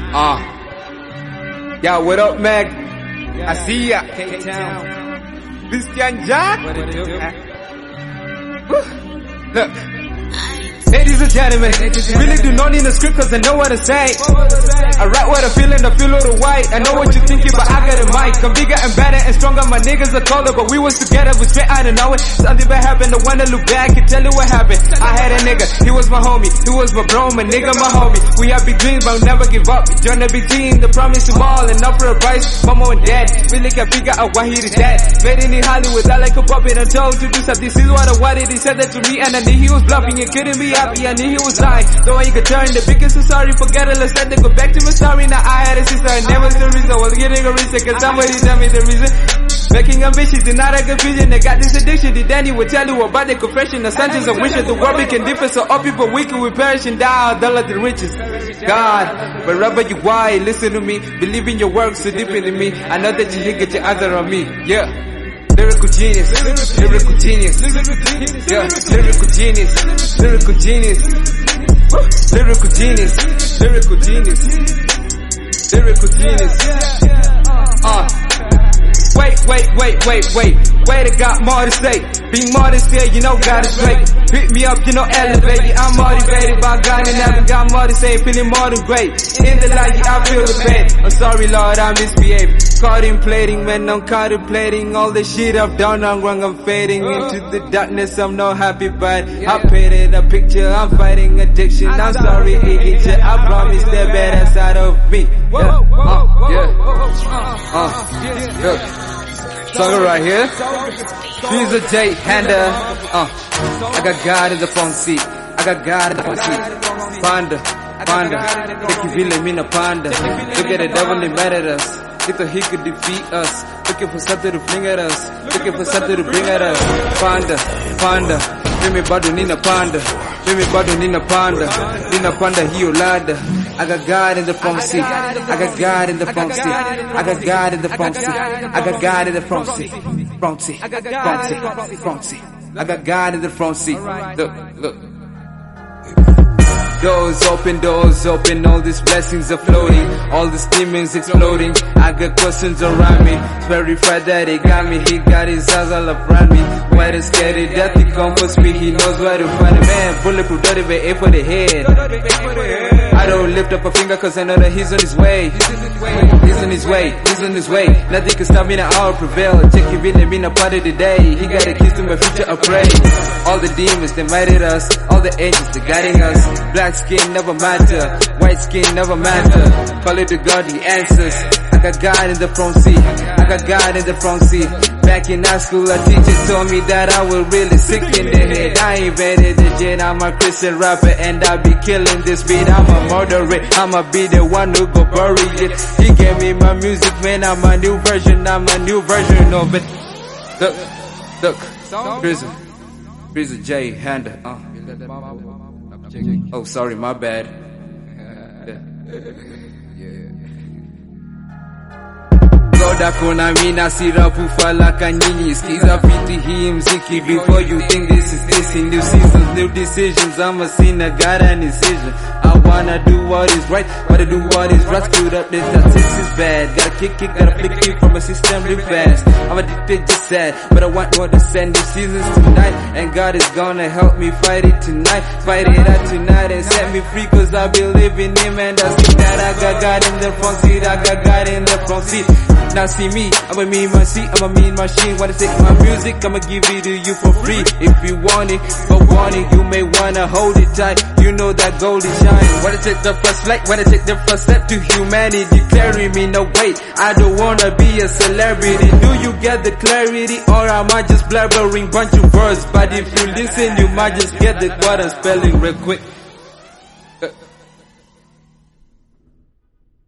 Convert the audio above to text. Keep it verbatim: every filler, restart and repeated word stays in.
Uh. Yeah, what up, Meg? I see ya. K-Town. Christian Jack. Look. Ladies and gentlemen, really do not need a script cause I know what to say. I write what I feel and I feel all the white. I know what you're thinking but I got a mic. I'm bigger and better and stronger, my niggas are colder, but we was together, we straight out of nowhere. Something bad happened, I wanna look back and tell you what happened. I had a nigga, he was my homie, he was my bro, my nigga, my homie. We have big dreams but we'll never give up. Join the big team, the promise to all and offer a price. Mama and dad, really can figure out why he did that. Made it in Hollywood, I like a puppet, I told to do something. This is what I wanted, he said that to me and I knew he was bluffing and couldn't be happy, I knew he was lying. So you could turn the biggest so sorry, forget it, let's let go back to my story. Now I had a sister, I never the reason, was getting a reason, cause somebody tell me the reason. Making ambitious and not a good vision, they got this addiction, the Danny will tell you about the confession, the sentence of wishes, the world became different, so all people weak we perish and die, dollar the riches. God, wherever you are, listen to me, believe in your work, so deep into me, I know that you can get your answer on me, yeah. Lyrical genius, lyrical genius, yeah, lyrical genius, lyrical genius, lyrical genius, lyrical genius, lyrical genius, uh. Wait, wait, wait, wait, wait, wait, I got more to say. Being modest here, you know God is great. Pick me up, you know elevate. Yeah, I'm motivated by God and never got more to say. Feeling more than great. In the light, yeah, I feel the pain. I'm sorry, Lord, I misbehaved. Contemplating, man, I'm contemplating all the shit I've done. I'm wrong, I'm fading into the darkness. I'm not happy, but I painted a picture. I'm fighting addiction. I'm sorry, idiot. I promise the better side of me. Yeah, uh, yeah, uh, look. Song right here. She's a J hander. Uh, I got God in the front seat. I got God in the front seat. Panda, panda. Think you really mean a panda. Look at the devil, he mad at us. Think that he could defeat us. Looking for something to fling at us. Looking for something to bring at us. Panda, panda. Mimi bado nina panda. Mimi bado nina panda. Nina panda hiyo lada. I got God in the front seat. I got God in the front seat. I got God in the front seat. I got God in the front seat. Front seat. Front seat. Front seat. I got God in the front seat. Look, look. Doors open, doors open, all these blessings are floating, all these demons exploding. I got questions around me, it's verified that he got me, he got his eyes all around me. Why the scary death, he comforts me, he knows where to find a man. Bulletproof, dirty, but aim for the head. I don't lift up a finger cause I know that he's on his way. He's on his way, he's on his way. Nothing can stop me now, I'll prevail. Check you really mean a part of the day. He got a keys to my future, I pray. All the demons, they mad at us. All the angels, they guiding us. Black skin never matter, white skin never matter. Call it to God, the answers. I got God in the front seat. I got God in the front seat. Back in high school, a teacher told me that I was really sick in the head. I invented the jet, I'm a Christian rapper and I be killing this beat. I'm a murderer, I'ma be the one who go bury it. He gave me my music, man, I'm a new version, I'm a new version of it. Look, look, Prison, Prison J, Hander, uh. Oh, sorry, my bad. Goda kuna mina sirapu falaka nyinyi. Skiza fiti hii mziki before you think this is this. In new seasons, new decisions. I'm a sinner, got an decision. I wanna do what is right, wanna do what is right. Screwed up, this this is bad. Gotta kick it, gotta flick it from a system real fast. I'm addicted, just sad, but I want more to send new seasons tonight. And God is gonna help me fight it tonight. Fight it out tonight and set me free cause I believe in Him and I see that I got God in the front seat. I got God in the front seat. Now see me, I'm a mean machine, I'm a mean machine. Wanna take my music, I'ma give it to you for free. If you want it, but want it, you may wanna hold it tight. You know that gold is shining. Wanna take the first flight, wanna take the first step to humanity. Declaring me, no wait, I don't wanna be a celebrity. Do you get the clarity, or am I just blabbering bunch of words? But if you listen, you might just get the what I'm spelling real quick.